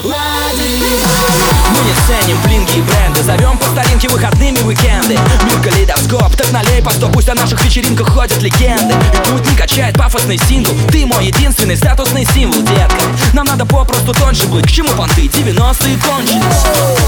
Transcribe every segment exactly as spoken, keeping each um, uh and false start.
Мы не ценим блинги и бренды, зовем по старинке выходными уикенды. Мир калейдоскоп, так налей по сто, пусть о наших вечеринках ходят легенды. И путь не качает пафосный сингл, ты мой единственный статусный символ, детка. Нам надо попросту тоньше быть, к чему понты, девяностые кончились.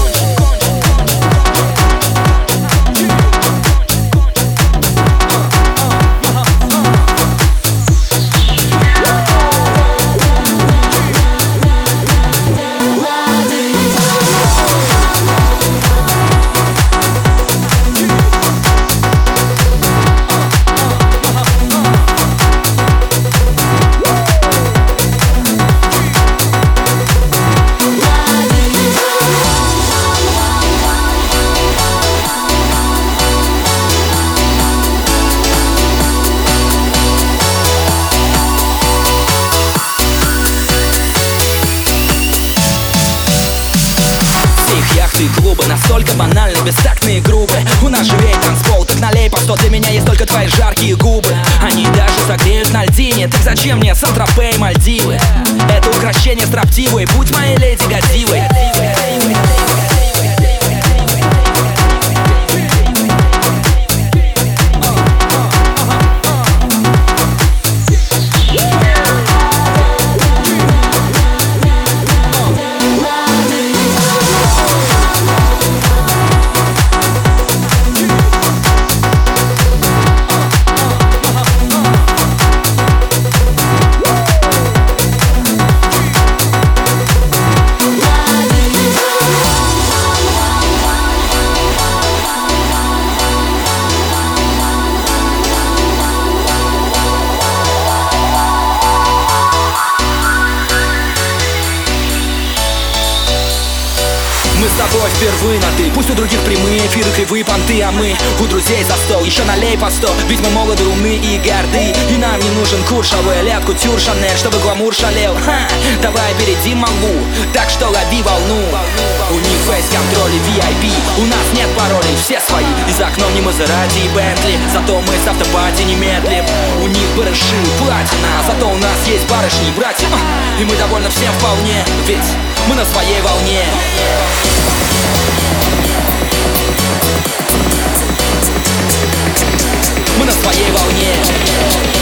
Яхты, клубы настолько банальны, бестактные группы. У нас живее танцпол, так налей по сто. Для меня есть только твои жаркие губы. Они даже согреют на льдине. Так зачем мне Сан-Тропе и Мальдивы? Это украшение строптивое, будь моей леди Годзиллой. Мы с тобой впервые на ты. Пусть у других прямые эфиры, кривые понты, а мы у друзей за стол. Еще налей по сто, ведь мы молоды, умны и горды. И нам не нужен куршавый ляд, кутюр, шанель, чтобы гламур шалел. Ха, давай опередим молву, так что лови волну. У них фейс-контроль и ви ай пи, у нас нет паролей, все свои. И за окном не Мазерати и Бентли, зато мы с автопати не медлим. У них барыши, платина, зато у нас есть барышни и братья. И мы довольны всем вполне, ведь мы на своей волне. Мы на своей волне.